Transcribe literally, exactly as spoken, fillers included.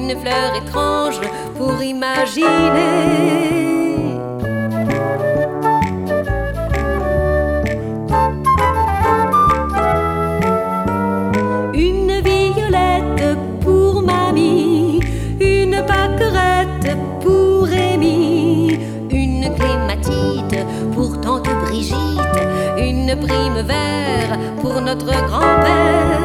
une fleur étrange pour imaginer. Une violette pour mamie, une pâquerette pour Rémi, une clématite pour tante Brigitte, une prime vert pour notre grand-père.